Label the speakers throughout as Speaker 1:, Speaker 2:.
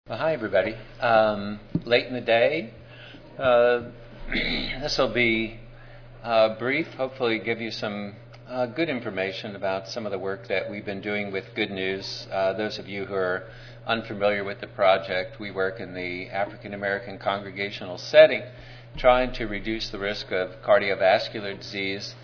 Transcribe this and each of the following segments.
Speaker 1: Well, hi, everybody. Late in the day. This will be brief, hopefully give you some good information about some of the work that we've been doing with Good News. Those of you who are unfamiliar with the project, we work in the African American congregational setting, trying to reduce the risk of cardiovascular disease.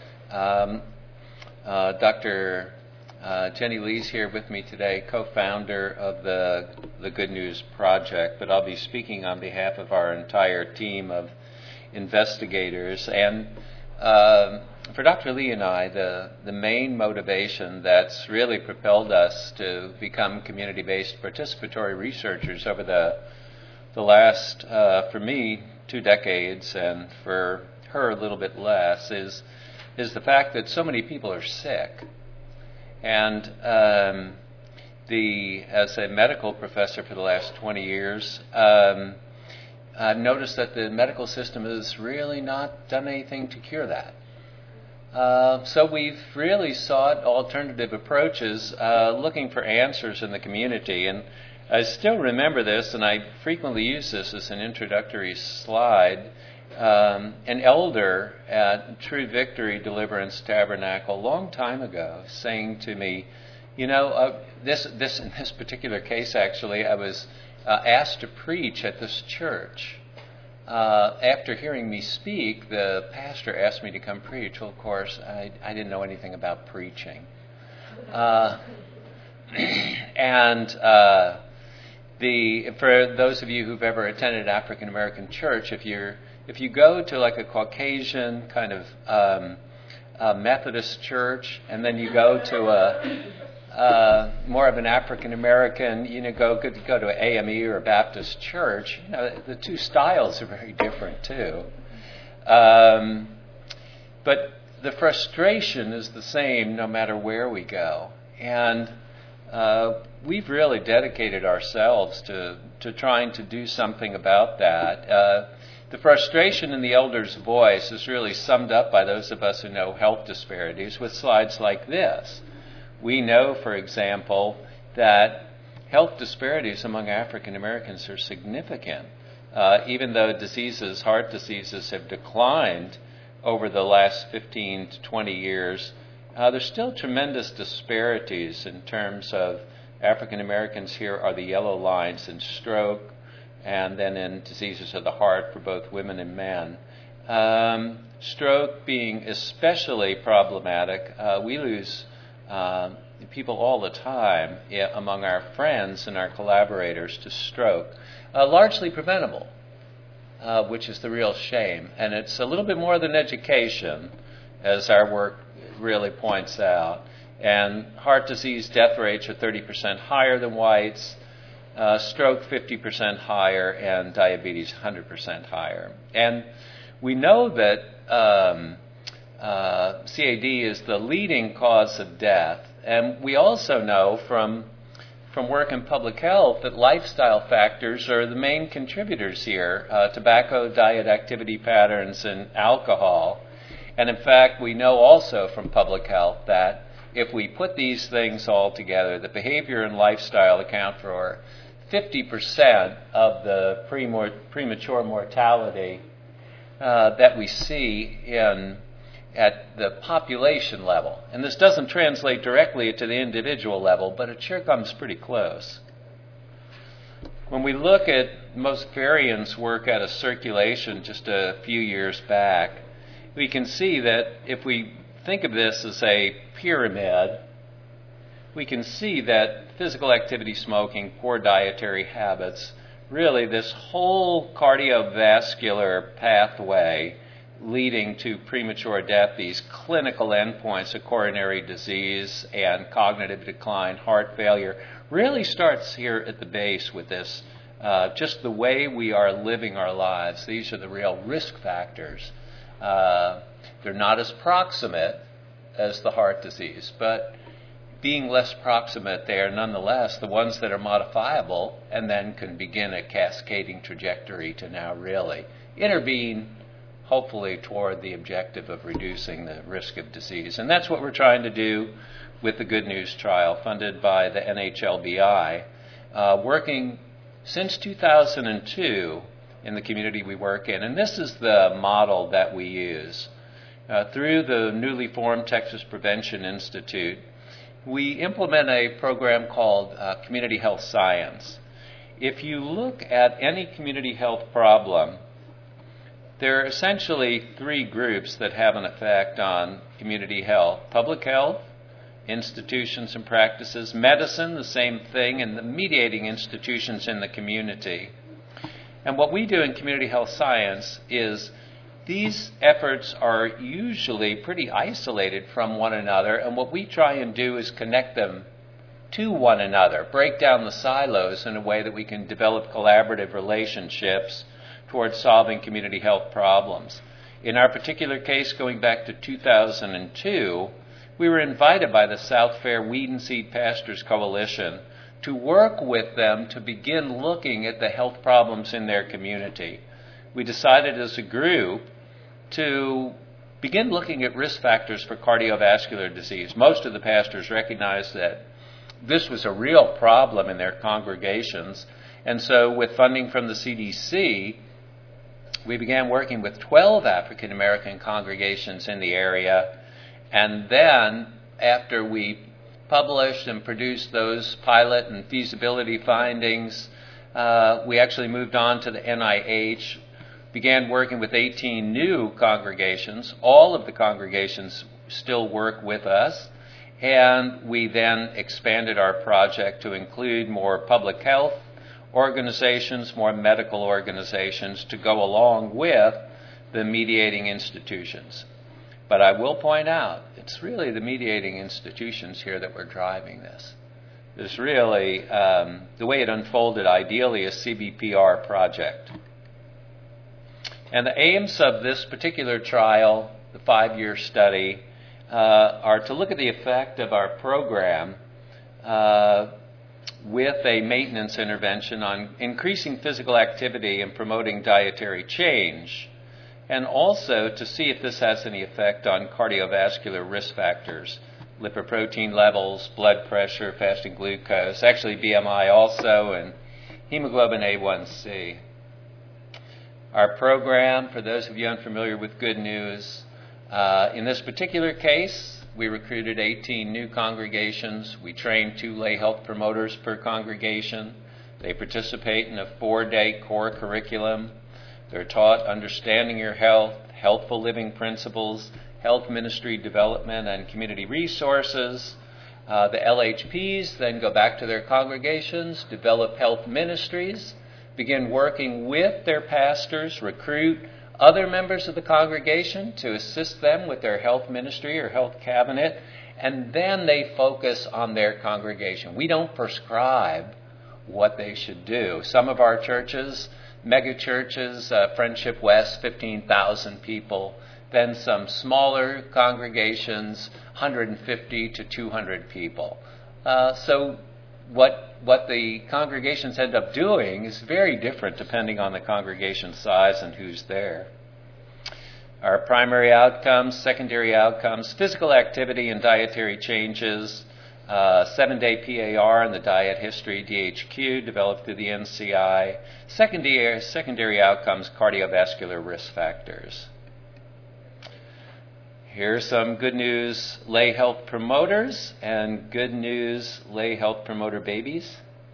Speaker 1: Dr. Jenny Lee's here with me today, co-founder of the Good News Project, but I'll be speaking on behalf of our entire team of investigators. And for Dr. Lee and I, the main motivation that's really propelled us to become community-based participatory researchers over the last, for me, 2 decades, and for her a little bit less, is the fact that so many people are sick. And as a medical professor for the last 20 years, I've noticed that the medical system has really not done anything to cure that. So we've really sought alternative approaches, looking for answers in the community. And I still remember this, and I frequently use this as an introductory slide. An elder at True Victory Deliverance Tabernacle a long time ago saying to me, you know, in this particular case, actually, I was asked to preach at this church. After hearing me speak, the pastor asked me to come preach. Well, of course, I didn't know anything about preaching. For those of you who've ever attended African American church, if you go to like a Caucasian kind of Methodist church, and then you go to a more of an African American, go to an AME or a Baptist church, the two styles are very different too. But the frustration is the same no matter where we go, and we've really dedicated ourselves to trying to do something about that. The frustration in the elder's voice is really summed up by those of us who know health disparities with slides like this. We know, for example, that health disparities among African Americans are significant. Even though heart diseases have declined over the last 15 to 20 years, there's still tremendous disparities in terms of African Americans. Here are the yellow lines in stroke, and then in diseases of the heart for both women and men. Stroke being especially problematic. We lose people all the time among our friends and our collaborators to stroke. Largely preventable, which is the real shame. And it's a little bit more than education, as our work really points out. And heart disease death rates are 30% higher than whites. Stroke 50% higher, and diabetes 100% higher. And we know that CAD is the leading cause of death. And we also know from work in public health that lifestyle factors are the main contributors here, tobacco, diet, activity patterns, and alcohol. And in fact, we know also from public health that if we put these things all together, the behavior and lifestyle account for 50% of the premature mortality that we see at the population level. And this doesn't translate directly to the individual level, but it sure comes pretty close. When we look at Mozaffarian's work out of Circulation just a few years back, we can see that if we think of this as a pyramid, we can see that physical activity, smoking, poor dietary habits, really this whole cardiovascular pathway leading to premature death, these clinical endpoints of coronary disease and cognitive decline, heart failure, really starts here at the base with this, just the way we are living our lives. These are the real risk factors. They're not as proximate as the heart disease, but being less proximate, they are nonetheless the ones that are modifiable and then can begin a cascading trajectory to now really intervene, hopefully toward the objective of reducing the risk of disease. And that's what we're trying to do with the Good News Trial, funded by the NHLBI, working since 2002 in the community we work in, and this is the model that we use. Through the newly formed Texas Prevention Institute, we implement a program called Community Health Science. If you look at any community health problem, there are essentially three groups that have an effect on community health: public health, institutions and practices, medicine, the same thing, and the mediating institutions in the community. And what we do in community health science is these efforts are usually pretty isolated from one another, and what we try and do is connect them to one another, break down the silos in a way that we can develop collaborative relationships towards solving community health problems. In our particular case, going back to 2002, we were invited by the South Fair Weed and Seed Pastors Coalition to work with them to begin looking at the health problems in their community. We decided as a group to begin looking at risk factors for cardiovascular disease. Most of the pastors recognized that this was a real problem in their congregations, and so with funding from the CDC, we began working with 12 African American congregations in the area, and then after we published and produced those pilot and feasibility findings, we actually moved on to the NIH, began working with 18 new congregations. All of the congregations still work with us, and we then expanded our project to include more public health organizations, more medical organizations to go along with the mediating institutions. But I will point out, it's really the mediating institutions here that were driving this. It's really, the way it unfolded ideally, a CBPR project. And the aims of this particular trial, the 5-year study, are to look at the effect of our program with a maintenance intervention on increasing physical activity and promoting dietary change, and also to see if this has any effect on cardiovascular risk factors, lipoprotein levels, blood pressure, fasting glucose, actually BMI also, and hemoglobin A1C. Our program, for those of you unfamiliar with Good News, in this particular case, we recruited 18 new congregations. We trained 2 lay health promoters per congregation. They participate in a 4-day core curriculum. They're taught understanding your health, healthful living principles, health ministry development, and community resources. The LHPs then go back to their congregations, develop health ministries, begin working with their pastors, recruit other members of the congregation to assist them with their health ministry or health cabinet, and then they focus on their congregation. We don't prescribe what they should do. Some of our churches, mega churches, Friendship West, 15,000 people, then some smaller congregations, 150 to 200 people. So what the congregations end up doing is very different depending on the congregation size and who's there. Our primary outcomes, secondary outcomes, physical activity and dietary changes, 7-day PAR and the diet history, DHQ, developed through the NCI. Secondary outcomes, cardiovascular risk factors. Here's some good news lay health promoters and good news lay health promoter babies.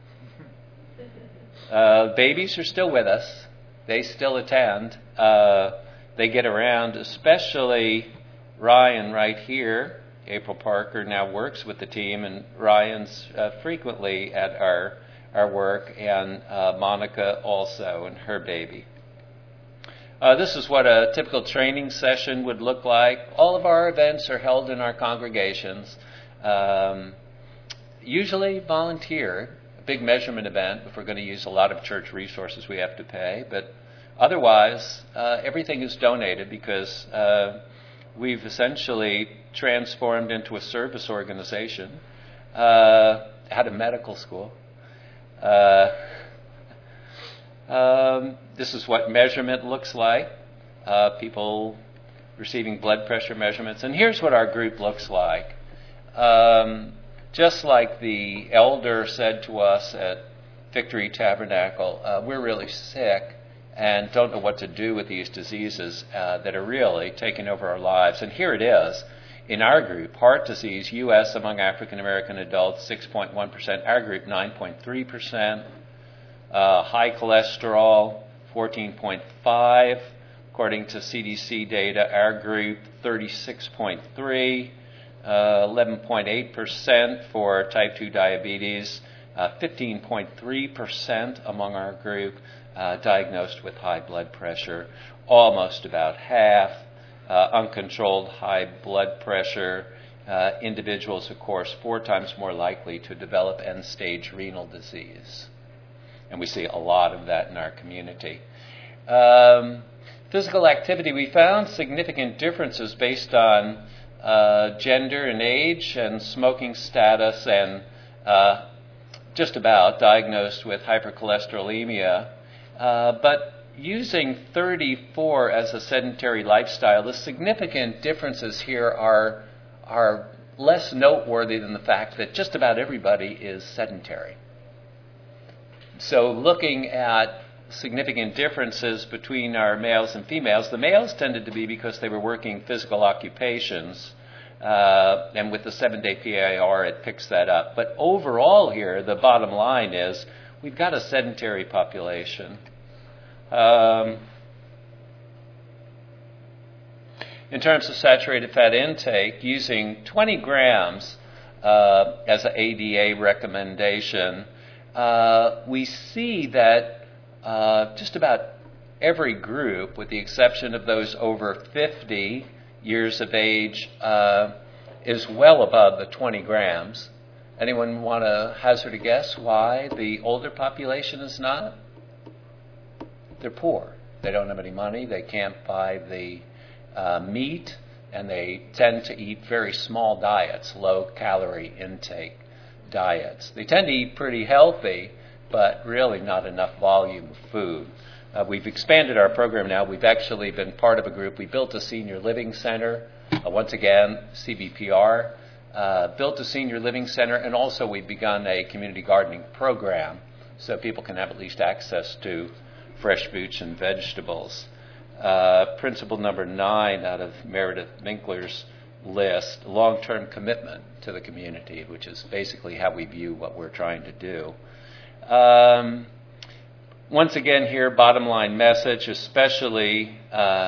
Speaker 1: Babies are still with us. They still attend. They get around, especially Ryan right here. April Parker now works with the team, and Ryan's frequently at our work, and Monica also, and her baby. This is what a typical training session would look like. All of our events are held in our congregations, usually volunteer. A big measurement event, if we're going to use a lot of church resources we have to pay, but otherwise everything is donated because we've essentially transformed into a service organization at a medical school. This is what measurement looks like, people receiving blood pressure measurements. And here's what our group looks like. Just like the elder said to us at Victory Tabernacle, we're really sick and don't know what to do with these diseases that are really taking over our lives. And here it is. In our group, heart disease, U.S. among African American adults, 6.1%. Our group, 9.3%. High cholesterol, 14.5%. According to CDC data, our group, 36.3%. 11.8% for type 2 diabetes. 15.3% among our group diagnosed with high blood pressure. Almost about half uncontrolled high blood pressure. Individuals, of course, 4 times more likely to develop end-stage renal disease. And we see a lot of that in our community. Physical activity, we found significant differences based on gender and age and smoking status and just about diagnosed with hypercholesterolemia. But using 34 as a sedentary lifestyle, the significant differences here are less noteworthy than the fact that just about everybody is sedentary. So looking at significant differences between our males and females, the males tended to be because they were working physical occupations, and with the 7-day PAR it picks that up. But overall here, the bottom line is we've got a sedentary population. In terms of saturated fat intake, using 20 grams as an ADA recommendation, we see that just about every group, with the exception of those over 50 years of age, is well above the 20 grams. Anyone want to hazard a guess why the older population is not? They're poor. They don't have any money. They can't buy the meat, and they tend to eat very small diets, low-calorie intake diets. They tend to eat pretty healthy, but really not enough volume of food. We've expanded our program now. We've actually been part of a group. We built a senior living center. Once again, CBPR built a senior living center, and also we've begun a community gardening program so people can have at least access to fresh fruits and vegetables. Principle number 9 out of Meredith Winkler's list, long-term commitment to the community, which is basically how we view what we're trying to do. Once again here, bottom line message, especially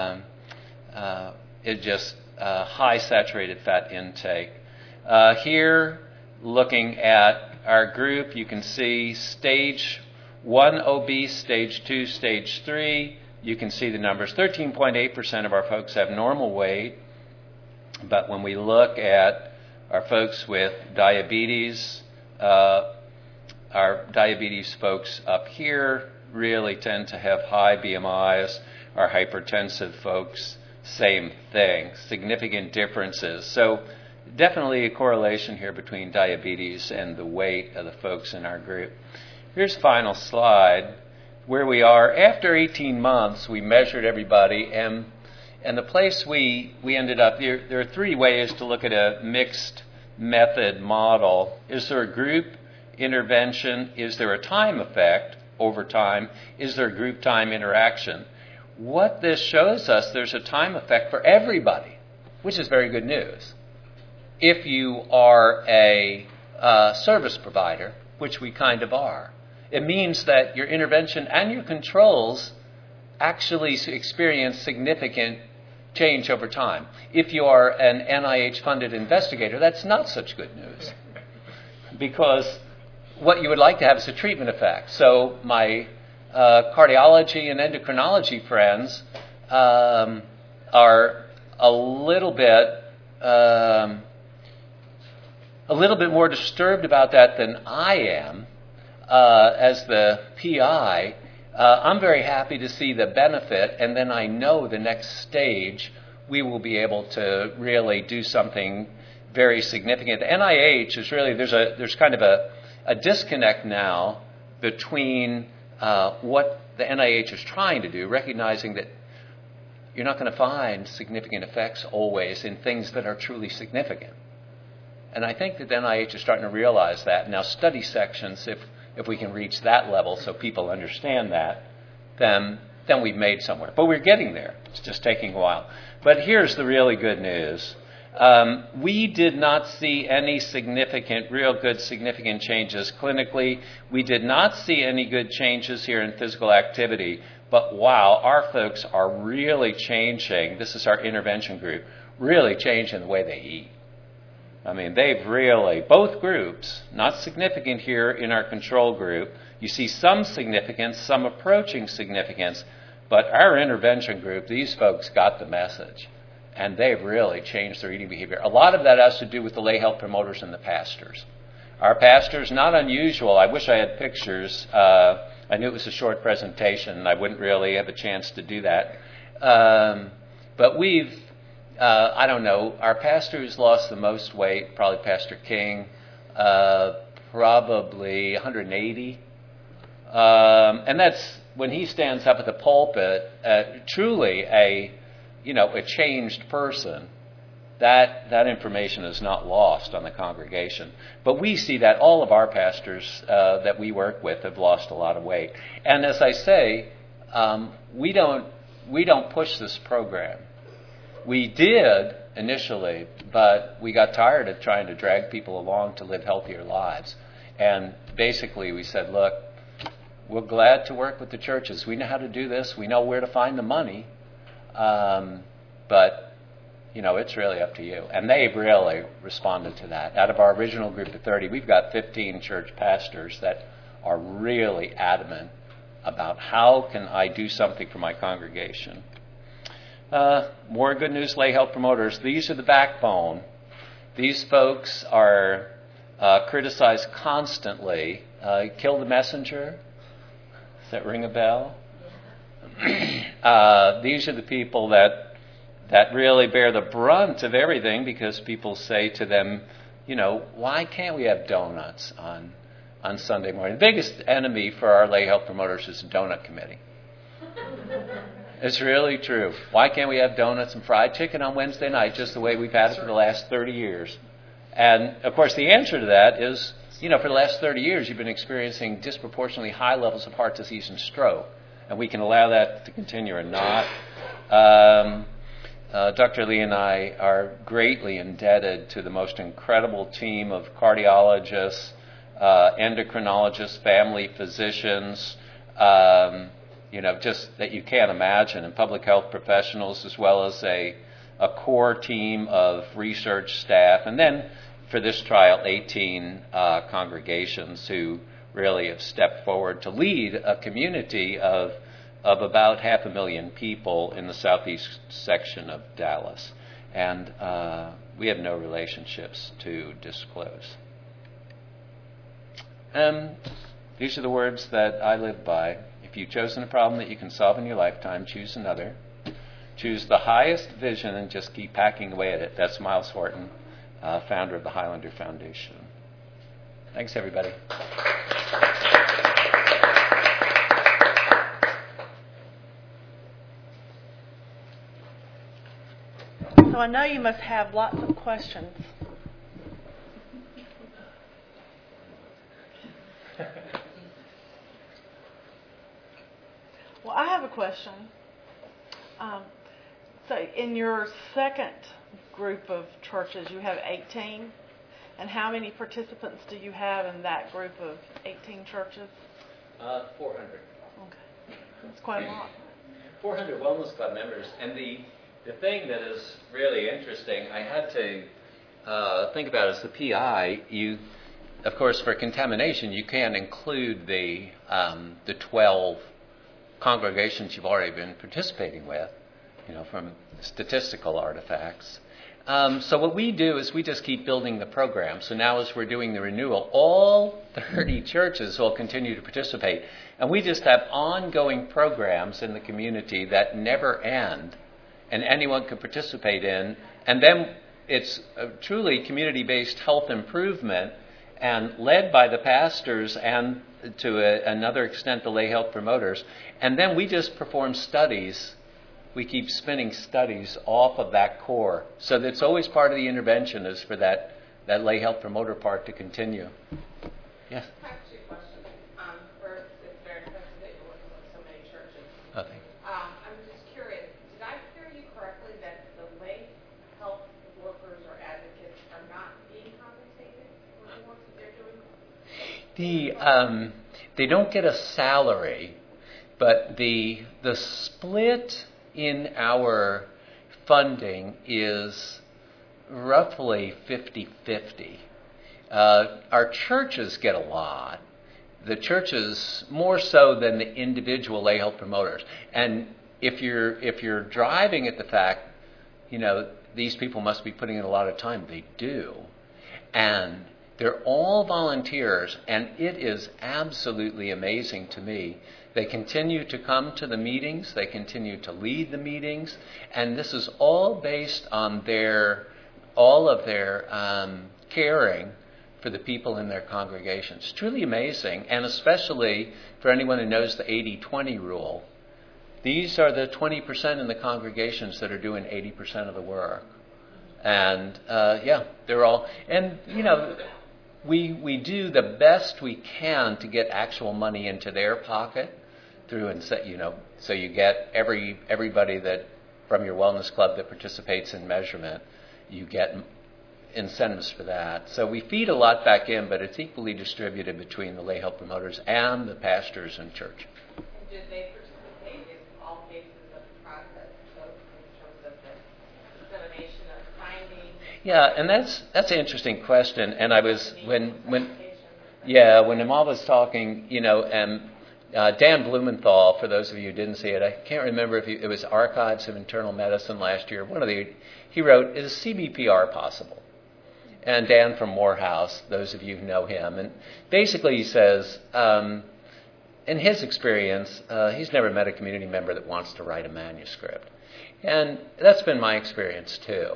Speaker 1: high saturated fat intake. Here, looking at our group, you can see stage 1 obese, stage 2, stage 3. You can see the numbers. 13.8% of our folks have normal weight. But when we look at our folks with diabetes, our diabetes folks up here really tend to have high BMIs. Our hypertensive folks, same thing, significant differences. So definitely a correlation here between diabetes and the weight of the folks in our group. Here's the final slide where we are. After 18 months, we measured everybody, and the place we ended up, there are 3 ways to look at a mixed method model. Is there a group intervention? Is there a time effect over time? Is there a group time interaction? What this shows us, there's a time effect for everybody, which is very good news. If you are a service provider, which we kind of are, it means that your intervention and your controls actually experience significant change over time. If you are an NIH-funded investigator, that's not such good news, because what you would like to have is a treatment effect. So my cardiology and endocrinology friends are a little bit more disturbed about that than I am as the PI. I'm very happy to see the benefit, and then I know the next stage we will be able to really do something very significant. The NIH is really, there's kind of a disconnect now between what the NIH is trying to do, recognizing that you're not going to find significant effects always in things that are truly significant. And I think that the NIH is starting to realize that. Now, study sections, if if we can reach that level so people understand that, then we've made somewhere. But we're getting there. It's just taking a while. But here's the really good news. We did not see any real good significant changes clinically. We did not see any good changes here in physical activity. But wow, our folks are really changing. This is our intervention group, really changing the way they eat. I mean, they've really, both groups, not significant here in our control group. You see some significance, some approaching significance, but our intervention group, these folks got the message, and they've really changed their eating behavior. A lot of that has to do with the lay health promoters and the pastors. Our pastors, not unusual. I wish I had pictures. I knew it was a short presentation, and I wouldn't really have a chance to do that. But we've, I don't know, our pastor who's lost the most weight, probably Pastor King, probably 180. And that's, when he stands up at the pulpit, truly a changed person. That information is not lost on the congregation. But we see that all of our pastors that we work with have lost a lot of weight. And as I say, we don't push this program. We did initially, but we got tired of trying to drag people along to live healthier lives. And basically we said, look, we're glad to work with the churches. We know how to do this. We know where to find the money. But it's really up to you. And they've really responded to that. Out of our original group of 30, we've got 15 church pastors that are really adamant about how can I do something for my congregation. More good news, lay health promoters. These are the backbone. These folks are criticized constantly. Kill the messenger. Does that ring a bell? These are the people that really bear the brunt of everything, because people say to them, why can't we have donuts on Sunday morning? The biggest enemy for our lay health promoters is the donut committee. It's really true. Why can't we have donuts and fried chicken on Wednesday night, just the way we've had it for the last 30 years? And, of course, the answer to that is, for the last 30 years, you've been experiencing disproportionately high levels of heart disease and stroke. And we can allow that to continue or not. Dr. Lee and I are greatly indebted to the most incredible team of cardiologists, endocrinologists, family physicians, just that you can't imagine, and public health professionals, as well as a core team of research staff. And then for this trial, 18 congregations who really have stepped forward to lead a community of about 500,000 people in the southeast section of Dallas. And we have no relationships to disclose. These are the words that I live by. If you've chosen a problem that you can solve in your lifetime, choose another. Choose the highest vision and just keep hacking away at it. That's Miles Horton, founder of the Highlander Foundation. Thanks, everybody.
Speaker 2: So I know you must have lots of questions. Well, I have a question. So in your second group of churches, you have 18. And how many participants do you have in that group of 18 churches?
Speaker 1: 400.
Speaker 2: Okay. That's quite a lot.
Speaker 1: 400 Wellness Club members. And the thing that is really interesting, I had to think about as the PI, of course, for contamination, you can't include the 12 congregations you've already been participating with, from statistical artifacts. So what we do is we just keep building the program. So now as we're doing the renewal, all 30 churches will continue to participate. And we just have ongoing programs in the community that never end and anyone can participate in. And then it's truly community-based health improvement and led by the pastors and to another extent the lay health promoters. And then we just perform studies. We keep spinning studies off of that core. So that's always part of the intervention is for that lay health promoter part to continue. Yes? They don't get a salary, but the split in our funding is roughly 50-50. Our churches get a lot. The churches more so than the individual lay health promoters. And if you're driving at the fact, these people must be putting in a lot of time, they do. And they're all volunteers, and it is absolutely amazing to me. They continue to come to the meetings, they continue to lead the meetings, and this is all based on all of their caring for the people in their congregations. It's truly amazing, and especially for anyone who knows the 80-20 rule. These are the 20% in the congregations that are doing 80% of the work. And they're all, and we do the best we can to get actual money into their pocket through, and so you get everybody that from your wellness club that participates in measurement, you get incentives for that. So we feed a lot back in, but it's equally distributed between the lay health promoters and the pastors in church.
Speaker 3: And did they participate in all phases of the process, so in terms of the dissemination of findings?
Speaker 1: Yeah, and that's an interesting question. And I was when Amal was talking, and Dan Blumenthal, for those of you who didn't see it, I can't remember if it was Archives of Internal Medicine last year. He wrote, "Is CBPR possible?" And Dan from Morehouse, those of you who know him, and basically he says, in his experience, he's never met a community member that wants to write a manuscript, and that's been my experience too.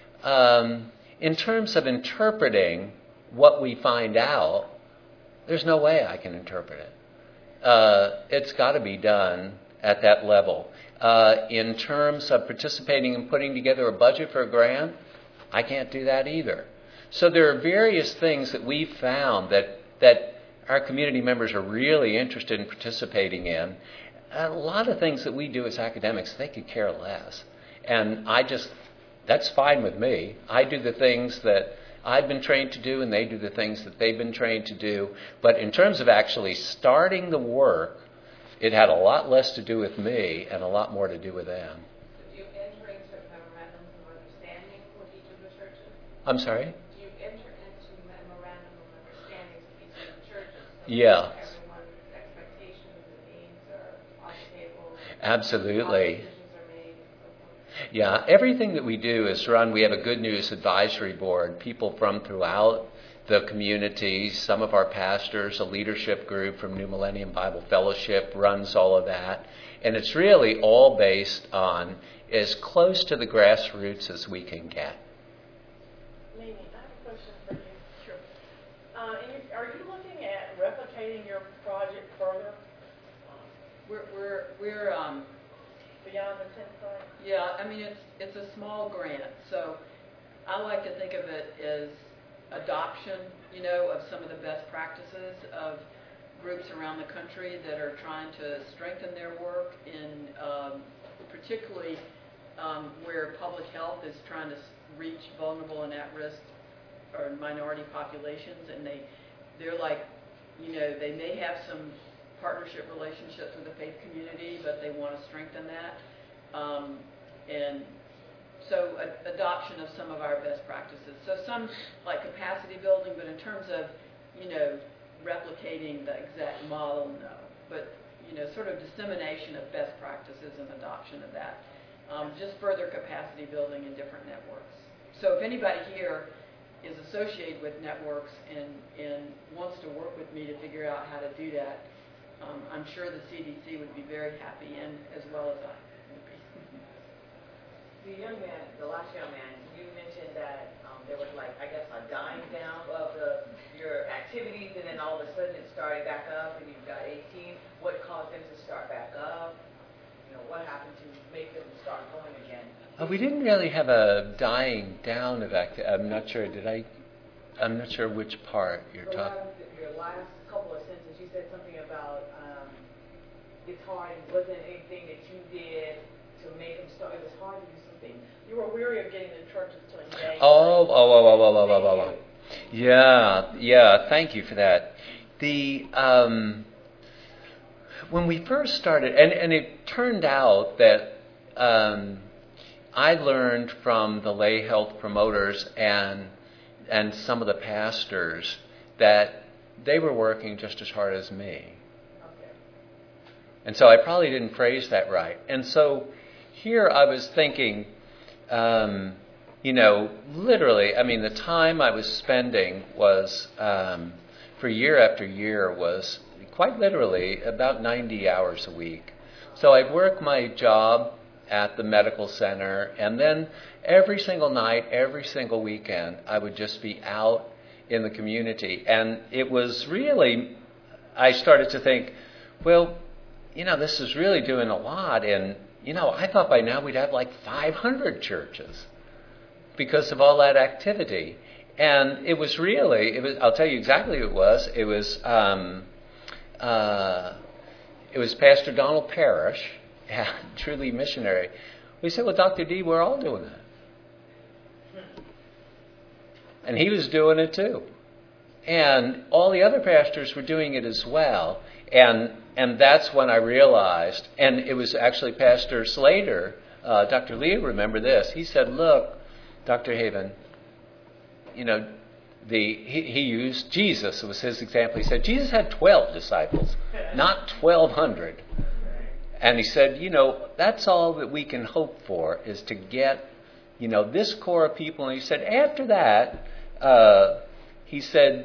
Speaker 1: In terms of interpreting what we find out, there's no way I can interpret it. It's got to be done at that level. In terms of participating and putting together a budget for a grant, I can't do that either. So there are various things that we've found that our community members are really interested in participating in. A lot of things that we do as academics, they could care less. And that's fine with me. I do the things that I've been trained to do, and they do the things that they've been trained to do. But in terms of actually starting the work, it had a lot less to do with me and a lot more to do with them.
Speaker 3: Do you enter into memorandums of understanding with each of the churches?
Speaker 1: I'm sorry?
Speaker 3: Do you enter into memorandum of understandings with each of the churches? So
Speaker 1: Yeah.
Speaker 3: everyone's expectations and needs are on the table.
Speaker 1: Absolutely.
Speaker 3: Decisions are made and so forth.
Speaker 1: Yeah, everything that we do is run. We have a Good News Advisory Board, people from throughout the community, some of our pastors, a leadership group from New Millennium Bible Fellowship runs all of that. And it's really all based on as close to the grassroots as we can get.
Speaker 2: Mimi, I have a question for you. Sure. Are you looking at replicating your project further
Speaker 4: We're
Speaker 2: beyond the 10 site?
Speaker 4: yeah. I mean, it's a small grant, so I like to think of it as adoption, of some of the best practices of groups around the country that are trying to strengthen their work in particularly where public health is trying to reach vulnerable and at-risk or minority populations, and they're like, they may have some partnership relationships with the faith community, but they want to strengthen that. And so adoption of some of our best practices. So some like capacity building, but in terms of, replicating the exact model, no. But, sort of dissemination of best practices and adoption of that. Just further capacity building in different networks. So if anybody here is associated with networks and wants to work with me to figure out how to do that, I'm sure the CDC would be very happy, and as well as I.
Speaker 5: The last young man, you mentioned that there was a dying down of your activities, and then all of a sudden it started back up, and you've got 18. What caused them to start back up? What happened to make them start going again?
Speaker 1: We didn't really have a dying down of activity. I'm not sure. I'm not sure which part you're talking.
Speaker 5: Your last couple of sentences, you said something about it's hard. It wasn't anything that you did to make them start. It was hard to do something.
Speaker 2: You were weary of getting the churches to engage.
Speaker 1: Oh. Yeah. Thank you for that. when we first started, and it turned out that I learned from the lay health promoters and some of the pastors that they were working just as hard as me. And so I probably didn't phrase that right. And so here I was thinking, literally, I mean, the time I was spending was, for year after year, was quite literally about 90 hours a week. So I'd work my job at the medical center, and then every single night, every single weekend, I would just be out in the community. And it was really, I started to think, well, this is really doing a lot. And, I thought by now we'd have like 500 churches because of all that activity. And it was really, I'll tell you exactly who it was. It was Pastor Donald Parrish, truly missionary. We said, well, Dr. D, we're all doing that. And he was doing it too. And all the other pastors were doing it as well. And that's when I realized, and it was actually Pastor Slater, Dr. Lee, remember this. He said, look, Dr. Haven, he used Jesus. It was his example. He said, Jesus had 12 disciples, not 1,200. And he said, that's all that we can hope for is to get, this core of people. And he said, after that, he said,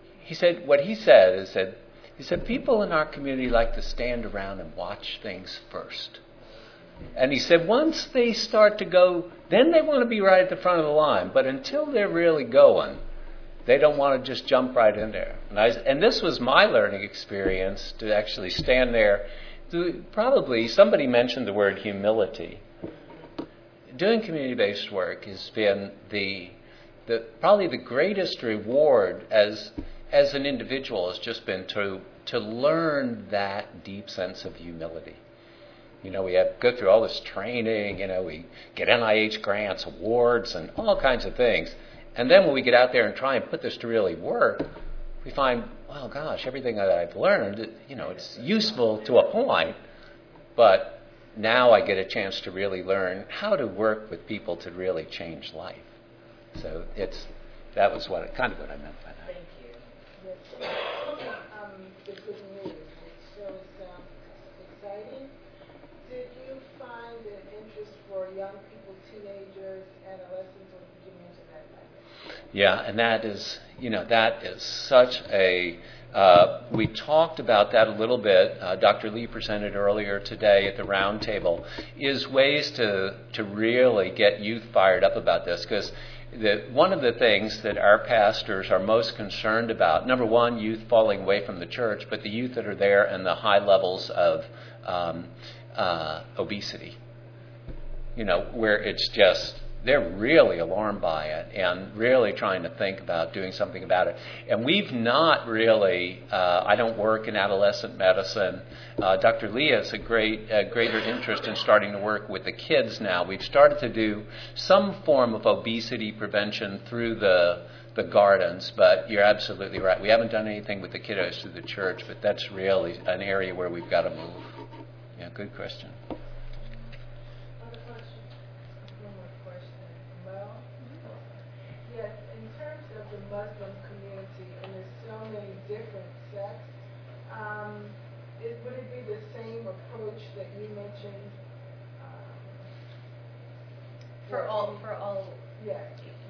Speaker 1: people in our community like to stand around and watch things first. And he said, once they start to go, then they want to be right at the front of the line. But until they're really going, they don't want to just jump right in there. And this was my learning experience, to actually stand there. Probably somebody mentioned the word humility. Doing community-based work has been probably the greatest reward as an individual has just been to learn that deep sense of humility. We go through all this training, we get NIH grants, awards, and all kinds of things. And then when we get out there and try and put this to really work, we find, well, gosh, everything that I've learned, it's useful to a point, but now I get a chance to really learn how to work with people to really change life. So that was what I meant by that.
Speaker 5: Thank you.
Speaker 6: The good news, it so sounds exciting. Did you find an interest for young people, teenagers, adolescents, or did you mention that?
Speaker 1: Yeah, and that is such a, we talked about that a little bit. Dr. Lee presented earlier today at the round table, is ways to really get youth fired up about this, because one of the things that our pastors are most concerned about, number one, youth falling away from the church, but the youth that are there and the high levels of obesity, where it's just, they're really alarmed by it and really trying to think about doing something about it. And we've not really, I don't work in adolescent medicine. Dr. Lee has a greater interest in starting to work with the kids now. We've started to do some form of obesity prevention through the gardens, but you're absolutely right. We haven't done anything with the kiddos through the church, but that's really an area where we've got to move. Yeah, good question.
Speaker 6: Muslim community, and there's so many different sects. Would it be the same approach that you mentioned?
Speaker 7: For all.
Speaker 6: Yes.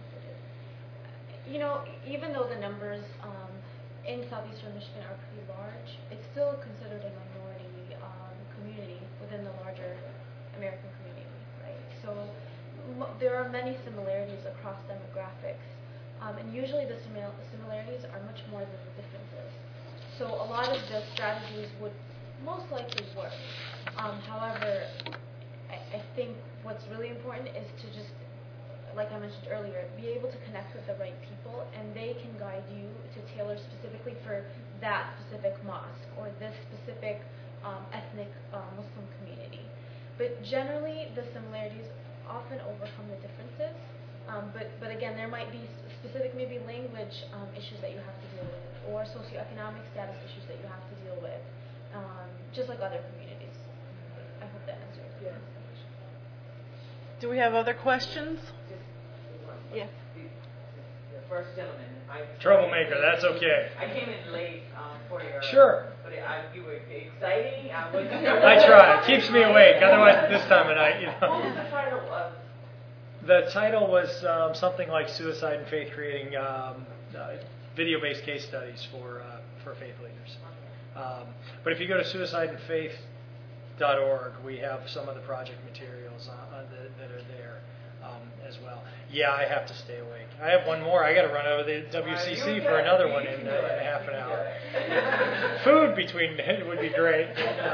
Speaker 7: Even though the numbers in southeastern Michigan are pretty large, it's still considered a minority community within the larger American community, right? So there are many similarities across demographics. And usually the similarities are much more than the differences. So a lot of the strategies would most likely work. However, I think what's really important is to just, like I mentioned earlier, be able to connect with the right people, and they can guide you to tailor specifically for that specific mosque or this specific ethnic Muslim community. But generally, the similarities often overcome the differences. But again, there might be specific maybe language issues that you have to deal with, or socioeconomic status issues that you have to deal with, just like other communities. I hope that answers your question.
Speaker 2: Do we have other questions? Yes.
Speaker 5: The first gentleman.
Speaker 8: Troublemaker, that's okay.
Speaker 5: I came in late for your.
Speaker 8: Sure.
Speaker 5: But you were exciting.
Speaker 8: I try. It keeps me awake. Otherwise, this time of night,
Speaker 5: What was the title of?
Speaker 8: The title was something like Suicide and Faith, creating video-based case studies for faith leaders. But if you go to suicideandfaith.org, we have some of the project materials that are there as well. Yeah, I have to stay awake. I have one more. I got to run over the WCC for another one in half an hour. Food between would be great.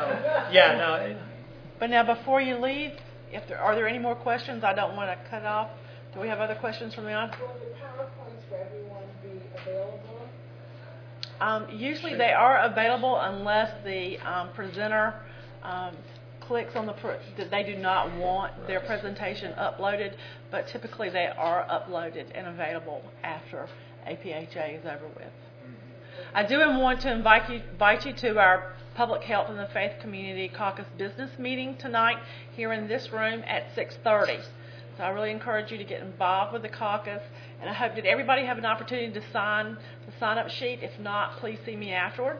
Speaker 2: But now, before you leave, are there any more questions? I don't want to cut off. Do we have other questions from the audience?
Speaker 6: Will the PowerPoints for everyone be available?
Speaker 2: Usually they are available unless the presenter clicks on that they do not want their presentation uploaded, but typically they are uploaded and available after APHA is over with. I do want to invite you to our Public Health and the Faith Community Caucus business meeting tonight here in this room at 6:30. So I really encourage you to get involved with the caucus, and I hope that everybody have an opportunity to sign the sign-up sheet. If not, please see me afterwards.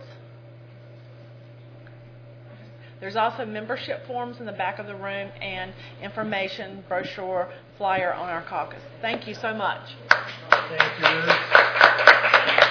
Speaker 2: There's also membership forms in the back of the room and information, brochure, flyer on our caucus. Thank you so much.
Speaker 8: Thank you.